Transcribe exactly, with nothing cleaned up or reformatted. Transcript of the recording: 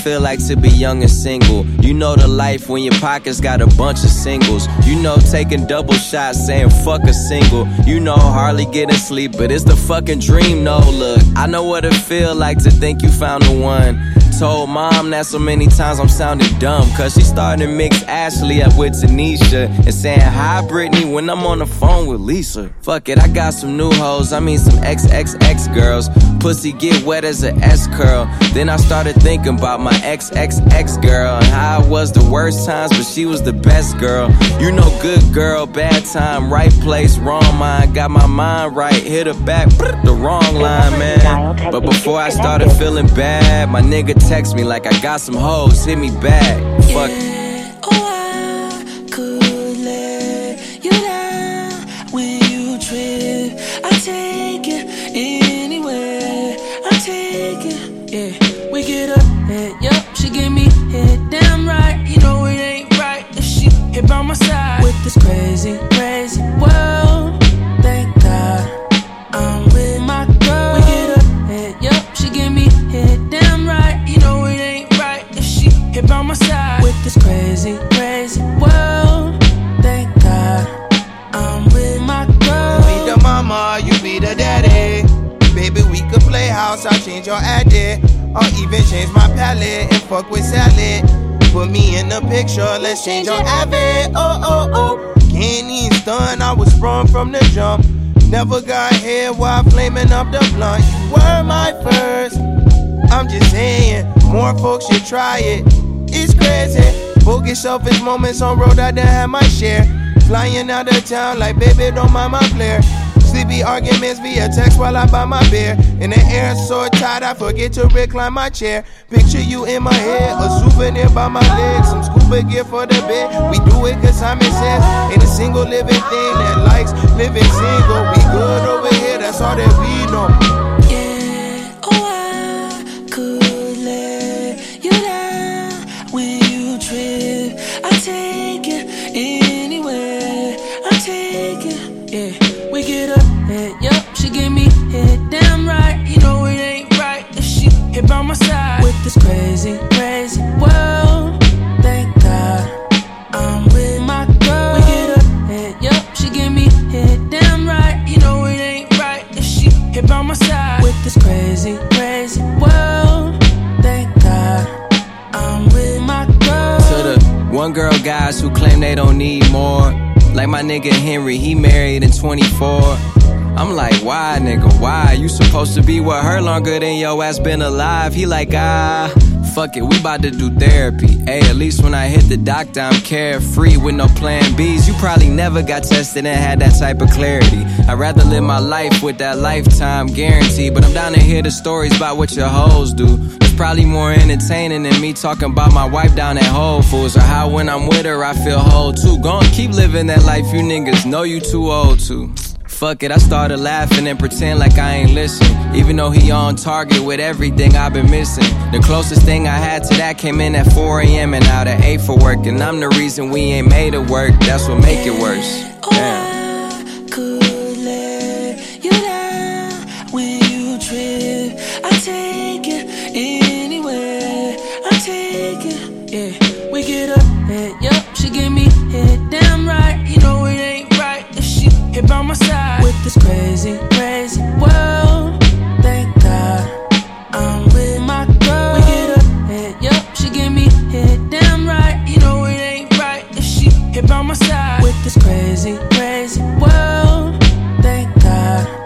feel like to be young and single. You know the life when your pockets got a bunch of singles. You know taking double shots saying fuck a single. You know hardly getting sleep, but it's the fucking dream. No, look, I know what it feel like to think you found the one. Told mom that so many times I'm sounding dumb, cause she started to mix Ashley up with Tanisha and saying hi Brittany when I'm on the phone with Lisa. Fuck it, I got some new hoes, I mean some X X X girls. Pussy get wet as a S-curl. Then I started thinking about my X X X girl and how it was the worst times, but she was the best girl. You know, good girl, bad time, right place, wrong mind. Got my mind right, hit her back, the wrong line, man. But before I started feeling bad, my nigga text me like I got some hoes, hit me back. Fuck. Yeah, oh, I could let you down when you trip. I take it anywhere. I take it. Yeah, we get up, head, yup. She give me head, damn right. You know it ain't right if she hit by my side with this crazy, crazy world. Thank God I'm with my girl. We get up, head, yup. She give me head, damn right. You know it ain't right if she hit by my side with this crazy, crazy world. Thank God I'm with my girl. You be the mama, you be the daddy. Baby, we could play house, I'll change your addy. Or even change my palette and fuck with salad. Put me in the picture, let's change your habit. Oh, oh, oh. Can't even stun, I was sprung from the jump. Never got here while flaming up the blunt. You were my first, I'm just saying. More folks should try it, it's crazy. Bogus selfish moments on road, I done had my share. Flying out of town like baby, don't mind my flare. Sleepy arguments via text while I buy my beer. In the air so tight I forget to recline my chair. Picture you in my head, a souvenir by my legs. Some scuba gear for the bed, we do it cause Simon says. Ain't a single living thing that likes living single. We good over here, that's all that we know. Yeah, oh I could let you down when you trip. I take it anywhere, I take it. Yeah, we get up, head, yup. She give me head, damn right. You know it ain't right if she hit by my side with this crazy, crazy world. Thank God I'm with my girl. We get up, head, yup. She give me head, damn right. You know it ain't right if she hit by my side with this crazy, crazy world. Thank God I'm with my girl. To the one girl guys who claim they don't need more, like my nigga Henry, he married in twenty-four. I'm like, why, nigga, why? You supposed to be with her longer than your ass been alive. He like, ah, fuck it, we bout to do therapy. Hey, at least when I hit the doctor, I'm carefree with no plan Bs. You probably never got tested and had that type of clarity. I'd rather live my life with that lifetime guarantee. But I'm down to hear the stories about what your hoes do. It's probably more entertaining than me talking about my wife down at Whole Foods, or how when I'm with her I feel whole too. Go on, keep living that life you niggas know you too old to. Fuck it, I started laughing and pretend like I ain't listen. Even though he on target with everything I've been missing. The closest thing I had to that came in at four A M and out at eight for work. And I'm the reason we ain't made it work, that's what make it worse. Damn. I could let you down when you trip. I take it anywhere, I take it. Yeah, we get up, head, yup. She give me head, damn right. You know it ain't right if she hit by my side with this crazy, crazy world. Thank God I'm with my girl. We get up, head, yup. She give me head, damn right. You know it ain't right if she hit by my side with this crazy, crazy world. Thank God